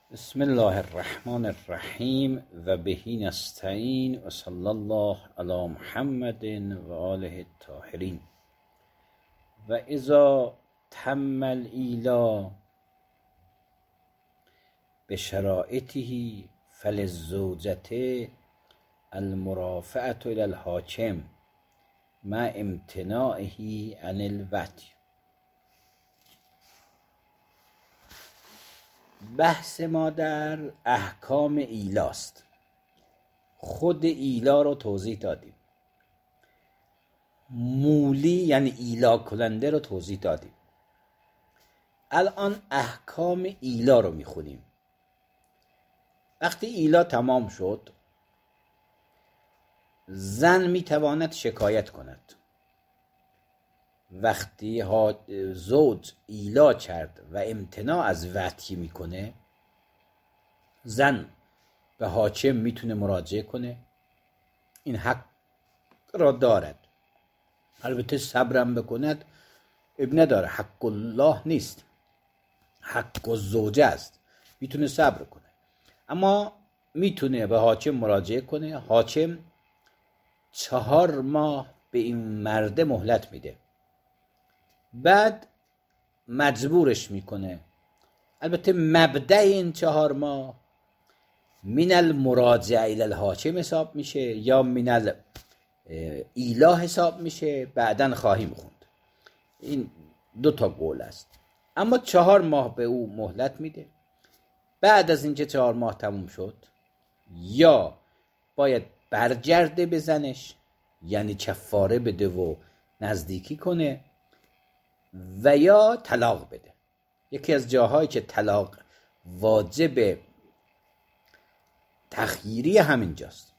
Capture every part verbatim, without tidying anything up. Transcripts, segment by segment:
بسم الله الرحمن الرحیم و بهی نستعین و صلی الله علی محمد و آله الطاهرین. و اذا تم الایلا بشرائطه فللزوجة المرافعة الی الحاکم مع امتناعه عن الوطی. بحث ما در احکام ایلاست. خود ایلا رو توضیح دادیم، مولی یعنی ایلا کننده رو توضیح دادیم. الان احکام ایلا رو میخونیم. وقتی ایلا تمام شد، زن میتواند شکایت کند. وقتی زوج ایلا کرد و امتناع از وطی میکنه، زن به حاکم میتونه مراجعه کنه، این حق را دارد. البته صبرم بکند اب نداره، حق الله نیست، حق الزوجه است، میتونه صبر کنه. اما میتونه به حاکم مراجعه کنه. حاکم چهار ماه به این مرد مهلت میده، بعد مجبورش میکنه. البته مبدأ این چهار ماه من المراجعه الی الحاکم حساب میشه یا من ایلا حساب میشه، بعدن خواهیم خوند. این دو تا قول است. اما چهار ماه به او مهلت میده. بعد از اینکه چهار ماه تموم شد، یا باید برگرده به زنش، یعنی کفاره بده و نزدیکی کنه، و یا طلاق بده. یکی از جاهایی که طلاق واجب تخییری همینجاست.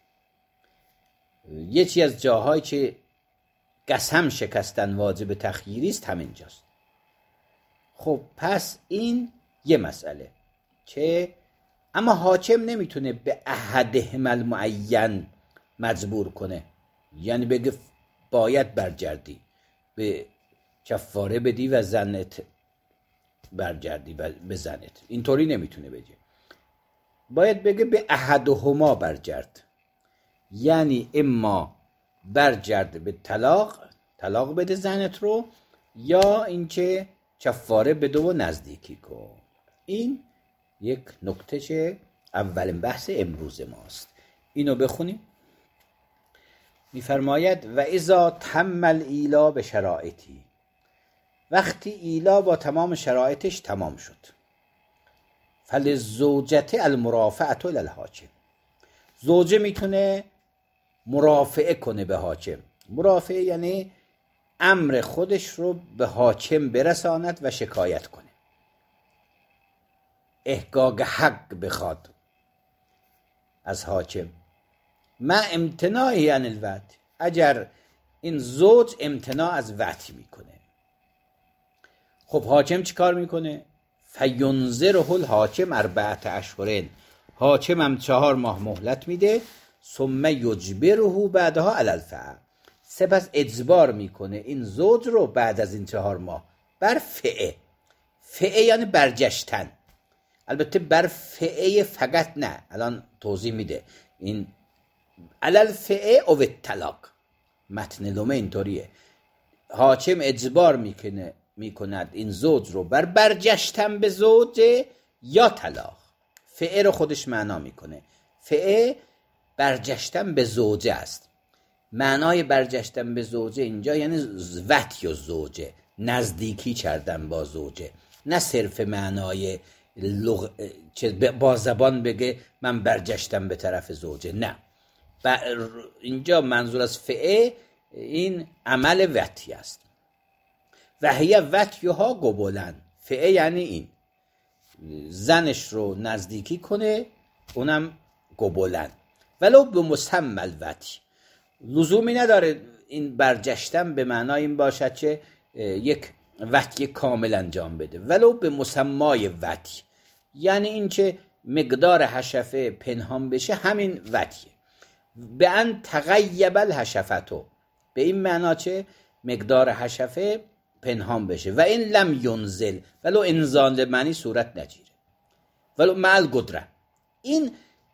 یکی از جاهایی که قسم شکستن واجب تخییری است همینجاست. خب پس این یه مسئله که اما حاکم نمیتونه به احدهم المعین مجبور کنه، یعنی بگه باید برگردی به کفاره بدی و زنت برگردی به زنت. اینطوری نمیتونه بگه. باید بگه به احدهما برگرد، یعنی اما برگرد به طلاق، طلاق بده زنت رو، یا اینکه کفاره بده و نزدیکی کن. این یک نکته که اولین بحث امروز ماست. اینو بخونیم. میفرماید و اذا تم الایلا به شرائطی، وقتی ایلا با تمام شرایطش تمام شد، فللزوجة المرافعة الی الحاکم، زوجه میتونه مرافعه کنه به حاکم. مرافعه یعنی امر خودش رو به حاکم برساند و شکایت کنه، احقاق حق بخواد از حاکم. مع امتناعی عن الوطی، اگر این زوج امتناع از وطی میکنه. خب حاکم چی کار میکنه؟ فینظره الحاکم اربعة اشهر، حاکم هم چهار ماه مهلت میده. ثم یجبره بعدها علی الفعل، سپس اجبار میکنه این زوج رو بعد از این چهار ماه بر فعه. فعه یعنی برگشتن. البته بر فعه فقط نه، الان توضیح میده. این علی الفعه او الطلاق، متن لومه اینطوریه. حاکم اجبار میکنه میکند این زوج رو بر برگشتن به زوجه یا طلاق. فعه رو خودش معنا میکنه. فعه برگشتن به زوجه است. معنای برگشتن به زوجه اینجا یعنی وطی و زوجه، نزدیکی کردن با زوجه، نه صرف معنای لغ... که با زبان بگه من برگشتم به طرف زوجه. نه، بر... اینجا منظور از فعه این عمل وطی است. و هی وطیها قبولن، فعه یعنی این زنش رو نزدیکی کنه، اونم قبولن. ولو به مسمى الوطی، لزومی نداره این برگشتن به معنای این باشد که یک وطی کامل انجام بده. ولو به مسمای وطی، یعنی این که مقدار حشفه پنهان بشه، همین وطیه. به ان تغیب الحشفتو، به این معنا چه مقدار حشفه پنهان بشه. و این لم ینزل، ولو انزال معنی صورت نگیره. ولو مع القدره. این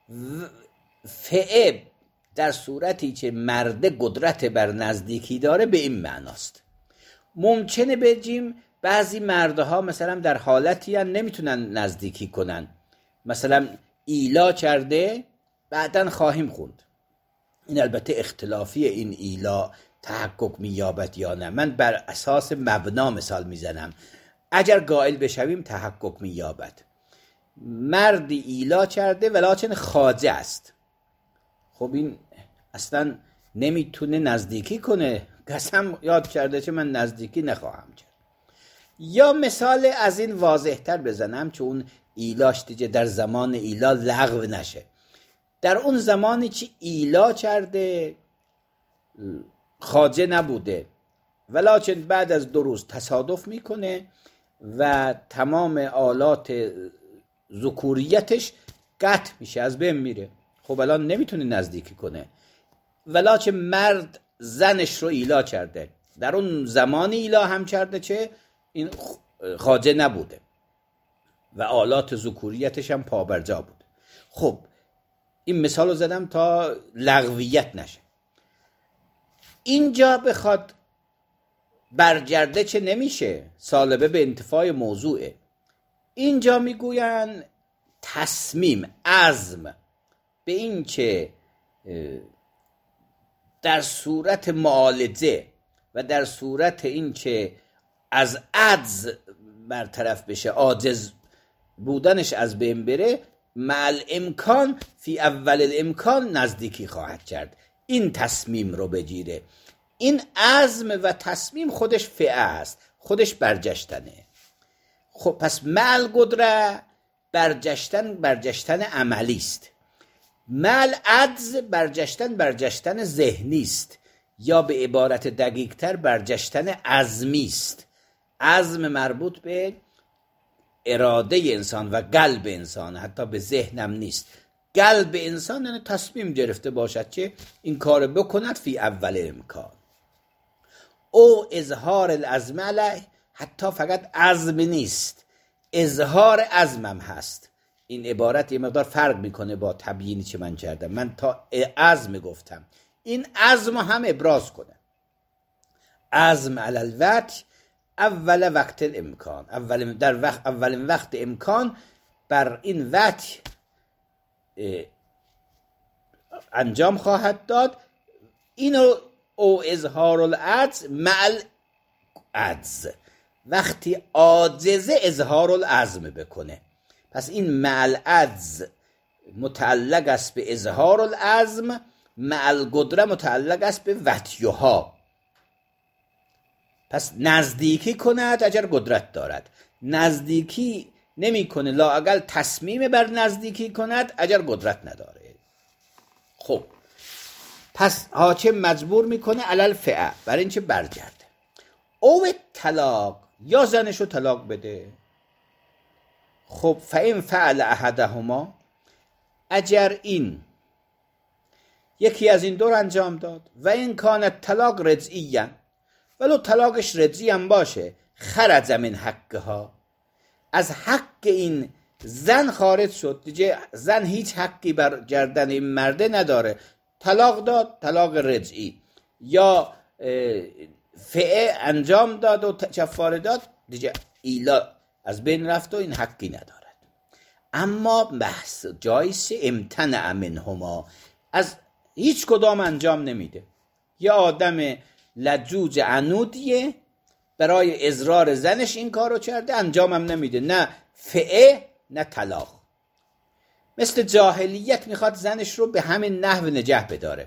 فعه در صورتی که مرد قدرت بر نزدیکی داره به این معناست. ممکنه بگیم بعضی مردها مثلا در حالتی هم نمیتونن نزدیکی کنن، مثلا ایلا کرده بعدن خواهیم خوند. این البته اختلافی این ایلا تحقق مییابد یا نه. من بر اساس مبنا مثال میزنم. اگر قائل بشویم تحقق مییابد. مردی ایلا کرده ولکن خواجه است، خب این اصلا نمیتونه نزدیکی کنه، قسم یاد کرده که من نزدیکی نخواهم کرد. یا مثال از این واضح تر بزنم که اون ایلاش دیگه در زمان ایلا لغو نشه. در اون زمانی که ایلا کرده خواجه نبوده، ولکن بعد از دو روز تصادف میکنه و تمام آلات ذکوریتش قطع میشه، از بین میره. خب الان نمیتونه نزدیکی کنه. ولکن مرد زنش رو ایلا کرده، در اون زمان ایلا هم کرده چه این خواجه نبوده و آلات ذکوریتش هم پابرجا بود. خب این مثال رو زدم تا لغویت نشه. اینجا بخواد برگرده چه نمیشه، سالبه به انتفاع موضوعه. اینجا میگوین تصمیم، عزم به این که در صورت معالجه و در صورت این که از عجز برطرف بشه، عاجز بودنش از بین بره، مع الامکان فی اول الامکان نزدیکی خواهد کرد. این تصمیم رو بگیره. این عزم و تصمیم خودش فعل است، خودش برجشتنه. خب پس مع القدره برجشتن برجشتن عملی است، مع العجز برجشتن برجشتن ذهنی است، یا به عبارت دقیق تر برجشتن عزمی است. عزم مربوط به اراده انسان و قلب انسان، حتی به ذهنم نیست. قلب انسان یعنی تصمیم گرفته باشد که این کار بکند فی اول امکان. او اظهار العزم علیه، حتی فقط عزم نیست، اظهار عزمم هست. این عبارت یه مقدار فرق میکنه با تبیینی که من کردم. من تا عزم گفتم، این عزم هم ابراز کنه. عزم علی الوطء اول وقت الامکان، اول در وقت اولین وقت امکان بر این وطء انجام خواهد داد. اینو او اظهار العجز مع العجز، وقتی عاجزه اظهار العزم بکنه. پس این مع العجز متعلق است به اظهار العزم، مع القدره متعلق است به وطیها. پس نزدیکی کند اگر قدرت دارد، نزدیکی نمی کنه لااقل تصمیم بر نزدیکی کند اگر قدرت نداره. خب پس حاکم مجبور میکنه علل فعل، برای اینکه برگرده. او طلاق، یا زنشو طلاق بده. خب فإن فعل احدهما، اگر این یکی از این دور انجام داد، و این کانت طلاق رجعیاً، ولو طلاقش رجعی هم باشه، خرج من حقها، از حق این زن خارج شد دیگه. زن هیچ حقی بر گردن این مرده نداره. طلاق داد، طلاق رجعی، یا فعه انجام داد و کفاره داد، دیگه ایلا از بین رفت و این حقی ندارد. اما بحث جایز امتنع منهما، از هیچ کدام انجام نمیده. یه آدم لجوج عنودیه، برای اضرار زنش این کارو کرده، انجامم نمیده، نه فعه نه طلاق. مثل جاهلیت میخواد زنش رو به همین نحو نگه بداره.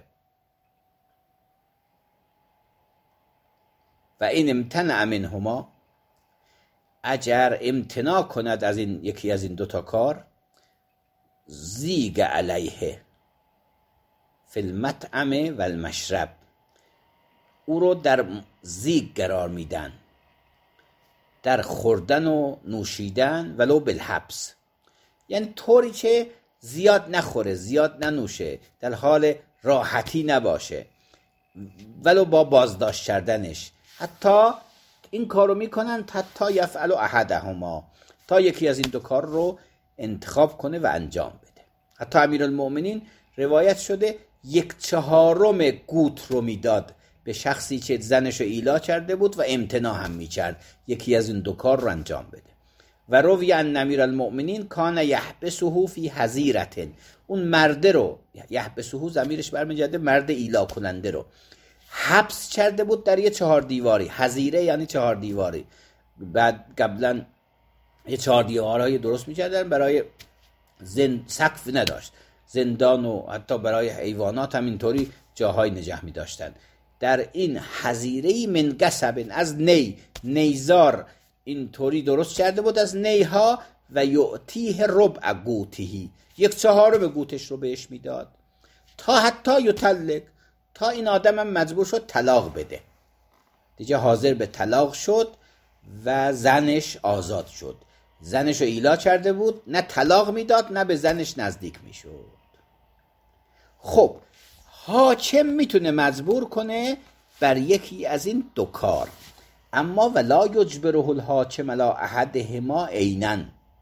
و این امتنع منهما، اگر امتناع کند از این یکی از این دوتا کار، زیگ علیه فی المطعم و المشرب، او رو در زیگ قرار میدن، در خوردن و نوشیدن، ولو بالحبس، یعنی طوری که زیاد نخوره، زیاد ننوشه، در حال راحتی نباشه، ولو با بازداشت کردنش. حتی این کارو میکنن حتی یفعل احدهما، تا یکی از این دو کار رو انتخاب کنه و انجام بده. حتی امیرالمؤمنین روایت شده یک چهارم قوت رو میداد به شخصی که زنش رو ایلا کرده بود و امتناع هم میکرد یکی از این دو کار رو انجام بده. و روی ان امیرالمؤمنین کان یحبسه فی حظیرة، اون مرده رو، یحبسه ضمیرش برمیگرده مرد ایلا کننده رو حبس کرده بود در یه چهار دیواری. حظیره یعنی چهار دیواری. بعد قبلا یه چهار دیوارهای درست میکردن برای زن... سقف نداشت، زندان و حتی برای حیوانات هم اینطوری جاهای نگه می داشتن. در این حظیره من قصب، از نی، نیزار اینطوری درست کرده بود از نیها، و یعطیه ربع قوته، یک چهارم قوتش رو بهش میداد، تا حتی یطلق، تا این آدم هم مجبور شد طلاق بده. دیگه حاضر به طلاق شد و زنش آزاد شد. زنش رو ایلا کرده بود، نه طلاق میداد نه به زنش نزدیک میشد. خب حاکم میتونه مجبور کنه بر یکی از این دو کار، اما ولا یجبره الحاکم علی احدهما عینا،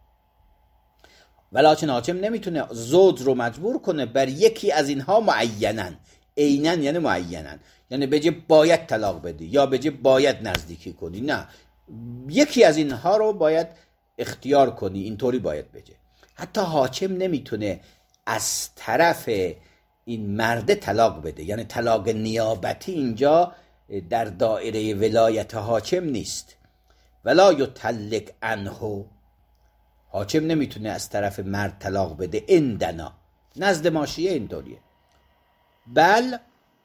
ولیکن حاکم نمیتونه زوج رو مجبور کنه بر یکی از اینها معینا. عینا یعنی معینا، یعنی بگه باید طلاق بدی یا بگه باید نزدیکی کنی، نه، یکی از اینها رو باید اختیار کنی، اینطوری باید بگه. حتی حاکم نمیتونه از طرف این مرد طلاق بده، یعنی طلاق نیابتی اینجا در دایره ولایت حاکم نیست. ولا یطلق عنه، حاکم نمیتونه از طرف مرد طلاق بده. عندنا، نزد ما شیعه اینطوریه. بل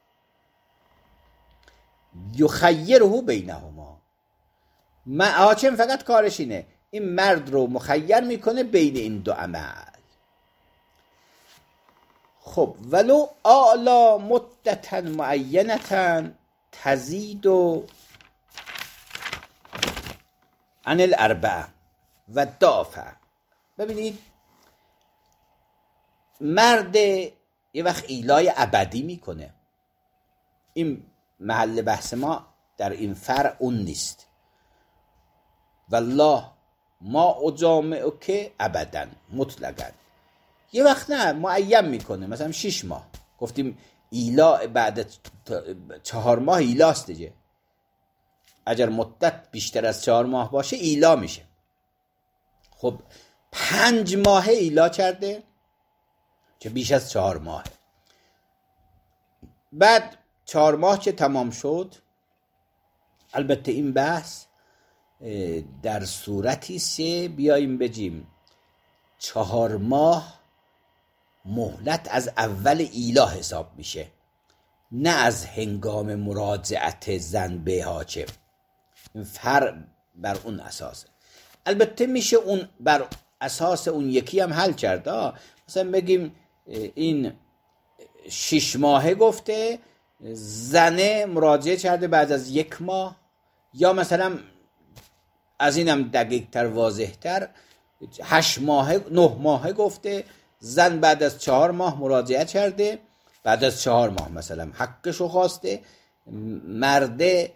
یخیره بینهما، حاکم فقط کارش اینه این مرد رو مخیر میکنه بین این دو عمل. خب ولو اعلا مدتا معینتا تزید عن الاربعه و دافع. ببینید مرد یه وقت ایلای ابدی میکنه، این محل بحث ما در این فرع اون نیست. والله ما اجامعک ابدا مطلقا. یه وقت نه معین میکنه، مثلا شش ماه گفتیم ایلا، بعد چهار ماه ایلاست دیگه. اگر مدت بیشتر از چهار ماه باشه ایلا میشه. خب پنج ماه ایلا کرده که بیش از چهار ماه. بعد چهار ماه که تمام شد، البته این بحث در صورتی سه بیاییم بگیم چهار ماه مهلت از اول ایلا حساب میشه، نه از هنگام مراجعت زن به حاکم. این فرق بر اون اساسه. البته میشه اون بر اساس اون یکی هم حل کرد. مثلا بگیم این شش ماهه گفته، زنه مراجعه کرده بعد از یک ماه، یا مثلا از اینم دقیق تر واضح تر هشت ماهه نه ماهه گفته، زن بعد از چهار ماه مراجعه کرده، بعد از چهار ماه مثلا حقشو خواسته، مرده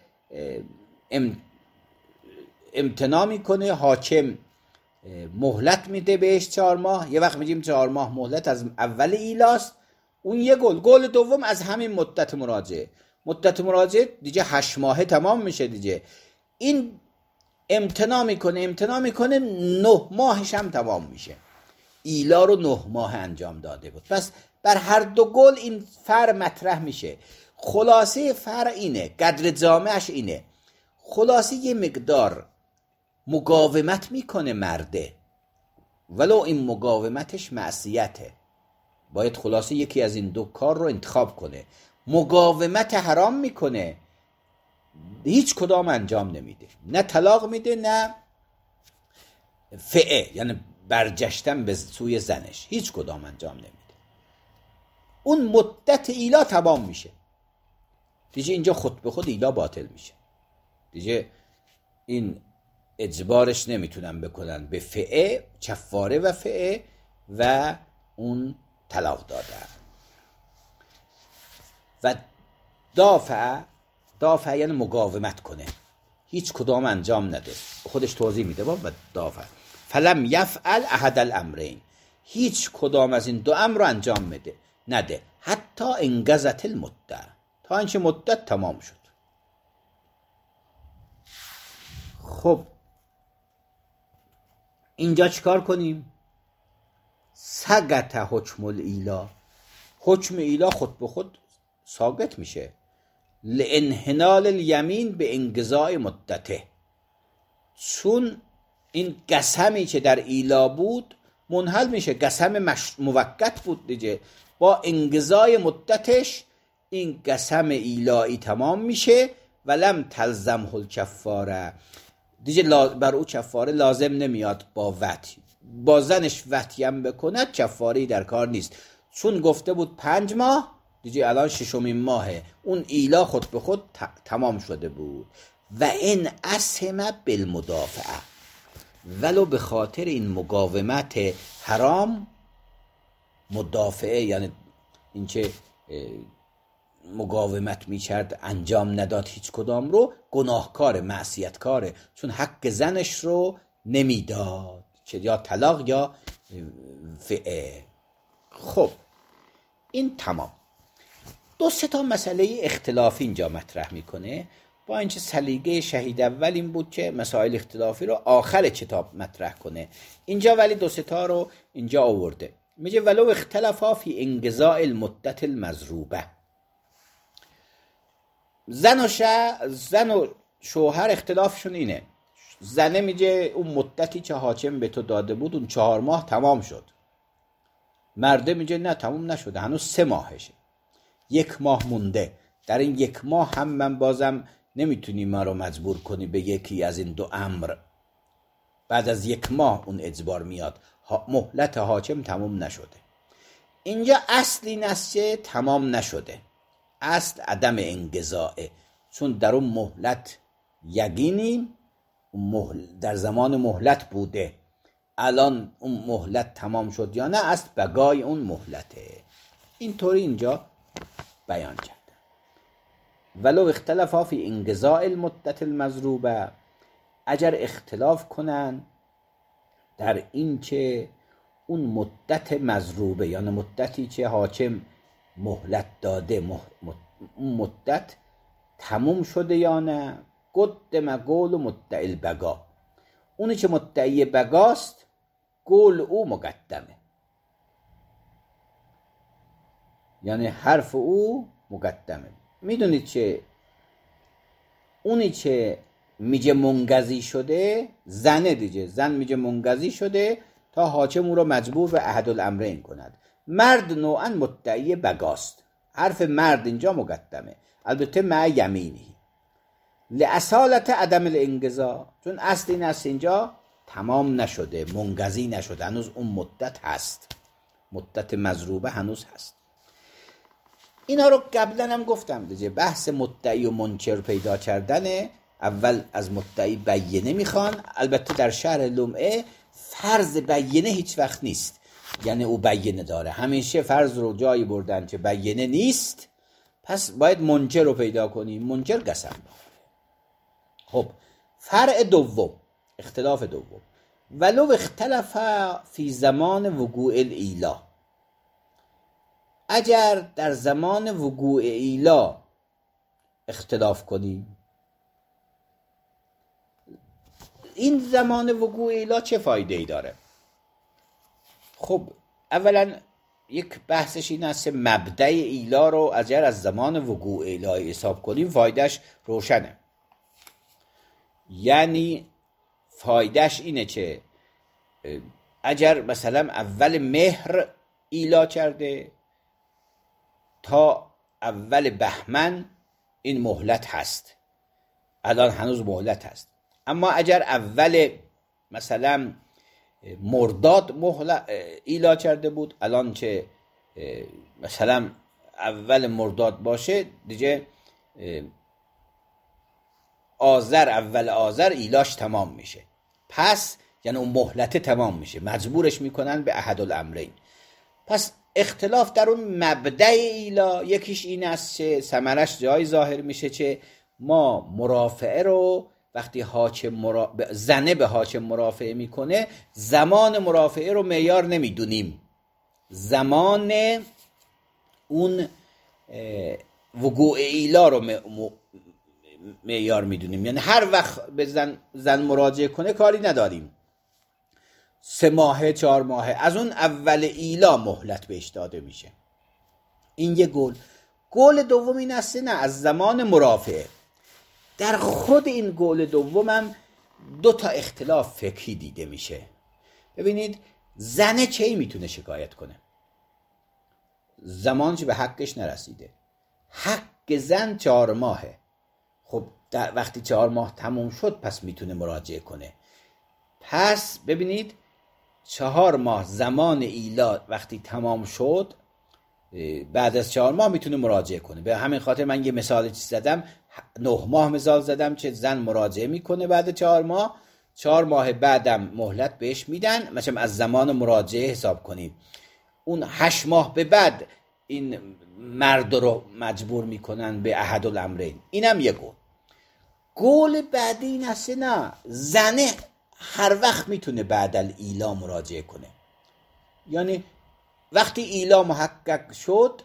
امتناع میکنه، حاکم مهلت میده بهش چهار ماه. یه وقت میگیم چهار ماه مهلت از اول ایلاست، اون یه گل. گل دوم از همین مدت مراجعه، مدت مراجعه دیگه هشت ماهه تمام میشه دیگه. این امتناع میکنه امتناع میکنه نه ماهش هم تمام میشه. ایلا رو نه ماه انجام داده بود. پس بر هر دو گل این فرع مطرح میشه. خلاصه فرع اینه، قدر جامعش اینه. خلاصه یه مقدار مقاومت میکنه مرده، ولو این مقاومتش معصیته. باید خلاصه یکی از این دو کار رو انتخاب کنه. مقاومت حرام میکنه، هیچ کدام انجام نمیده، نه طلاق میده نه فعه، یعنی برجشتن به سوی زنش، هیچ کدام انجام نمیده. اون مدت ایلا تمام میشه دیگه، اینجا خود به خود ایلا باطل میشه دیگه. این اجبارش نمیتونن بکنن به فعه، چفاره و فعه و اون طلاق دادن. و دافع، دافع یعنی مقاومت کنه، هیچ کدام انجام نده. خودش توضیح میده با دافع فلم یفعل احد الامرین، هیچ کدام از این دو امر رو انجام میده نده حتی انقضت المدة، تا اینکه مدت تمام شد. خب اینجا چیکار کنیم؟ سقط حکم الایلا، حکم ایلا خود به خود ساقط میشه. لانحلال الیمین به انقضاء مدته، چون این قسمی که در ایلا بود منحل میشه، قسم مش... موقت بود دیگه، با انقضای مدتش این قسم ایلایی تمام میشه. ولم تلزمه الکفاره، دیگه لا... بر او کفاره لازم نمیاد. با وطی با زنش وطی هم بکند کفاری در کار نیست، چون گفته بود پنج ماه، دیگه الان ششمین ماهه، اون ایلا خود به خود ت... تمام شده بود. و این اسم بالمدافعه، ولو به خاطر این مقاومت حرام، مدافعه یعنی این که مقاومت میکرد انجام نداد هیچ کدام رو، گناهکار معصیتکاره، چون حق زنش رو نمیداد، چه یا طلاق یا فعه. خب این تمام. دو سه تا مسئله اختلافی اینجا مطرح میکنه، با اینکه سلیقه شهید اول این بود که مسائل اختلافی رو آخر کتاب مطرح کنه، اینجا ولی دو سه تا رو اینجا آورده. میگه ولو اختلافا فی انقضاء المدت المضروبه، زن و شه زن و شوهر اختلافشون اینه، زنه میگه اون مدتی که حاکم به تو داده بود اون چهار ماه تمام شد، مرده میگه نه تمام نشده، هنوز سه ماهشه، یک ماه مونده، در این یک ماه هم من بازم نمیتونی ما رو مجبور کنی به یکی از این دو امر. بعد از یک ماه اون اجبار میاد، مهلت حاکم تمام نشده. اینجا اصل این است که تمام نشده، اصل عدم انقضاءه، چون در اون مهلت یقینیم، در زمان مهلت بوده، الان اون مهلت تمام شد یا نه، اصل بقای اون مهلته. اینطوری اینجا بیان کرد. ولو اختلافا فی انقضاء المدت المضروبه، اگر اختلاف کنن در این که اون مدت مضروبه یعنی مدتی که حاکم مهلت داده مح... اون مدت تموم شده یا نه، قدم قول مدعی البقا، اونی که مدعی بقاست قول او مقدمه، یعنی حرف او مقدمه. میدونید که اونی که میگه منقضی شده زنه دیگه، زن میگه منقضی شده تا حاکم او رو مجبور به احد الامرین کند. مرد نوعا مدعی بقاست، حرف مرد اینجا مقدمه، البته مع یمینی، لأصالت عدم الانقضاء، چون اصل این است اینجا تمام نشده، منقضی نشده، هنوز اون مدت هست، مدت مضروبه هنوز هست. اینا رو قبلا هم گفتم دیگه، بحث مدعی و منکر پیدا کردنه. اول از مدعی بینه میخوان، البته در شرح لمعه فرض بینه هیچ وقت نیست، یعنی او بینه داره، همیشه فرض رو جایی بردن که بینه نیست، پس باید منکر رو پیدا کنیم، منکر قسم داره. خب فرع دوم، اختلاف دوم، ولو اختلف فی زمان وقوع الایلا، اگر در زمان وقوع ایلا اختلاف کنیم، این زمان وقوع ایلا چه فایده ای داره؟ خب اولا یک بحثش این است مبدأ ایلا رو اگر از زمان وقوع ایلا حساب کنیم فایدهش روشنه، یعنی فایدهش اینه که اگر مثلا اول مهر ایلا کرده تا اول بهمن این مهلت هست، الان هنوز مهلت هست، اما اگر اول مثلا مرداد مهلت ایلا کرده بود، الان که مثلا اول مرداد باشه دیگه آذر، اول آذر ایلاش تمام میشه، پس یعنی اون مهلت تمام میشه، مجبورش میکنن به احد الامرین. پس اختلاف در اون مبدأ ایلا یکیش این است که ثمرش جای ظاهر میشه که ما مرافعه رو وقتی حاکم مرا... زنه به حاکم مرافعه میکنه، زمان مرافعه رو معیار نمیدونیم، زمان اون وقوع ایلا رو معیار میدونیم. یعنی هر وقت به زن, زن مراجعه کنه کاری نداریم، سه ماهه چهار ماهه، از اون اول ایلا مهلت بهش داده میشه. این یه گل. گل دوم این است نه، از زمان مرافعه. در خود این گل دومم دو تا اختلاف فقهی دیده میشه. ببینید زنه چی میتونه شکایت کنه؟ زمانش به حقش نرسیده، حق زن چهار ماهه. خب در وقتی چهار ماه تموم شد پس میتونه مراجعه کنه. پس ببینید چهار ماه زمان ایلا وقتی تمام شد، بعد از چهار ماه میتونه مراجعه کنه. به همین خاطر من یه مثال چیز زدم، نه ماه مثال زدم که زن مراجعه میکنه بعد چهار ماه، چهار ماه بعدم مهلت بهش میدن، مثلا از زمان مراجعه حساب کنیم. اون هشت ماه به بعد این مرد رو مجبور میکنن به احد الامرین. اینم یه گل. گل بعدی این است نه، زنه هر وقت میتونه بعد ایلا مراجعه کنه. یعنی وقتی ایلا محقق شد،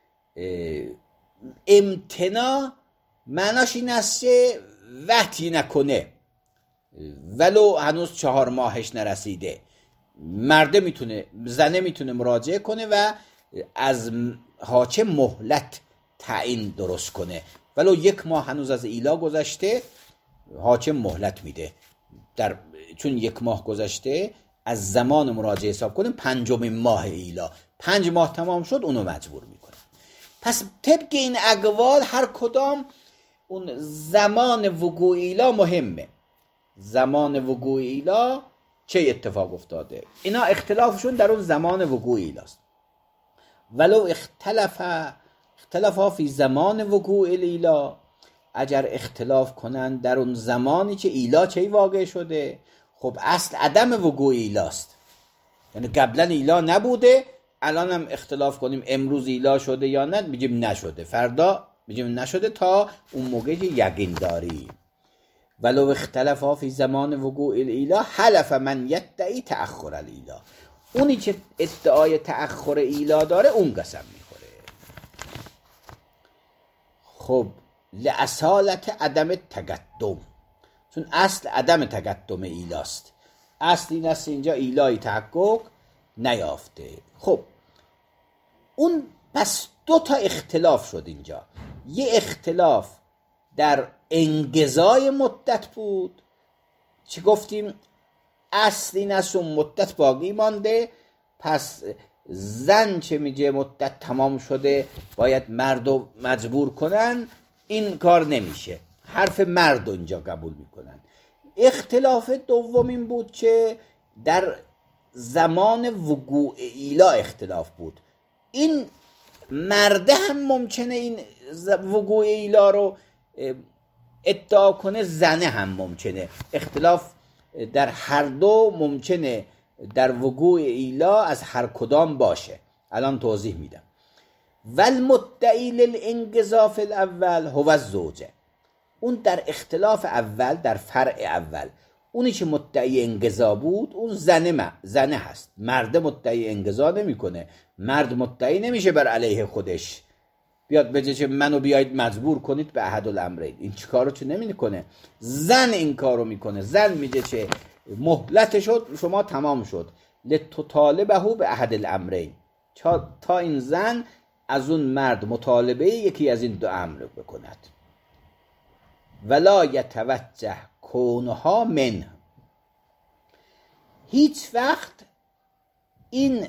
امتناع معناش این است که وحی نکنه ولو هنوز چهار ماهش نرسیده، مرده میتونه، زنه میتونه مراجعه کنه و از حاکم مهلت تعیین درست کنه. ولو یک ماه هنوز از ایلا گذشته، حاکم مهلت میده. در چون یک ماه گذشته از زمان مراجعه حساب کنیم پنجمین ماه ایلا، پنج ماه تمام شد اونو مجبور میکنه. پس طبق این اقوال هر کدام اون زمان وقوع ایلا مهمه. زمان وقوع ایلا چه اتفاق افتاده، اینا اختلافشون در اون زمان وقوع ایلاست. ولو اختلف اختلافا فی زمان وقوع ایلا، اگر اختلاف کنن در اون زمانی که ایلا چه واقع شده، خب اصل عدم وقوع ایلاست. یعنی قبلا ایلا نبوده، الان هم اختلاف کنیم امروز ایلا شده یا نه، میگیم نشده، فردا میگیم نشده، تا اون موقع یقین داریم. ولو اختلافا فی زمان وقوع ایلا حلف من یدعی تأخر ایلا، اونی که ادعای تأخر ایلا داره اون قسم میخوره. خب لأصالت عدم تقدم، چون اصل عدم تقدم ایلاست، اصل این است اینجا ایلای تحقق نیافته. خب اون پس دو تا اختلاف شد اینجا. یه اختلاف در انقضای مدت بود، چی گفتیم؟ اصل این است اون مدت باقی مانده، پس زن چه میگه مدت تمام شده باید مردو مجبور کنن، این کار نمیشه، حرف مرد اینجا قبول میکنن. اختلاف دوم این بود که در زمان وقوع ایلا اختلاف بود. این مرده هم ممکنه این وقوع ایلا رو ادعا کنه، زنه هم ممکنه. اختلاف در هر دو ممکنه در وقوع ایلا از هر کدام باشه. الان توضیح میدم. والمدعی للانقضاء فی الاول هو الزوجه، اون در اختلاف اول، در فرع اول، اونی که مدعی انقضا بود اون زنه ما زنه هست. مرد مدعی انقضا نمیکنه، مرد مدعی نمیشه بر علیه خودش بیاد بگه که منو بیاید مجبور کنید به احد الامرین. این چیکارو چه نمیکنه؟ زن این کارو میکنه. زن میگه که مهلت شد شما تمام شد، لتطالبه به احد الامرین، تا این زن از اون مرد مطالبه یکی از این دو امر بکند. ولا یتوجه کونها من، هیچ وقت این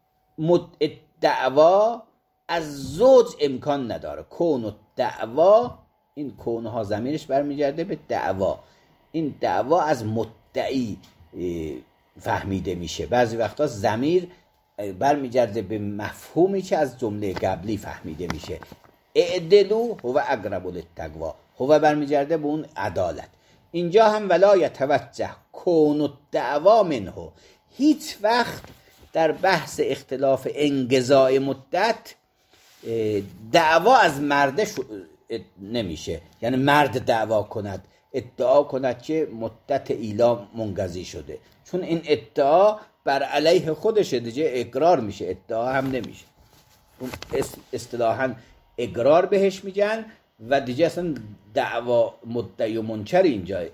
دعوا از زوج امکان نداره. کون و دعوا، این کونها ضمیرش برمیگرده به دعوا، این دعوا از مدعی فهمیده میشه. بعضی وقتا ضمیر برمیگرده به مفهومی که از جمله قبلی فهمیده میشه. اعدلو هو اقرب للتقوی، هو برمیگرده به اون عدالت. اینجا هم ولا یتوجه کون الدعوا منه، هیچ وقت در بحث اختلاف انقضاء مدت دعوا از مرده نمیشه، یعنی مرد دعوا کند. ادعا کند که مدت ایلا منقضی شده، چون این ادعا بر علیه خودشه دیگه، اقرار میشه، ادعا هم نمیشه. اون اصطلاحاً اقرار بهش میگن و دیگه اصلا دعوا مدعی و منکر اینجا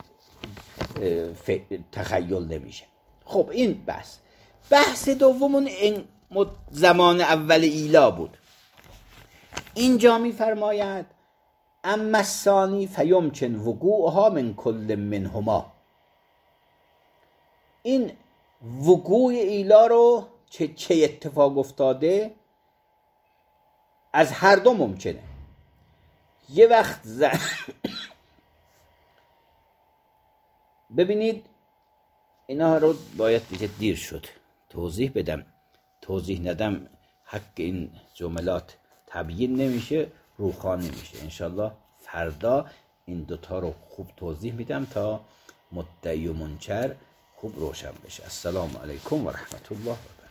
تخیل نمیشه. خب این بحث بحث دومون این زمان اول ایلا بود. اینجا میفرماید اما الثانی فیمکن وقوعها من کل منهما. این وقوع ایلا رو چه چه اتفاق افتاده از هر دو ممکنه. یه وقت زن ببینید اینا رو باید دیگه دیر شد توضیح بدم، توضیح ندم حق این جملات تبیین نمیشه، روخانی میشه. انشالله فردا این دوتا رو خوب توضیح میدم تا مدعی و منکر خوب روشن بشه. السلام علیکم و رحمت الله.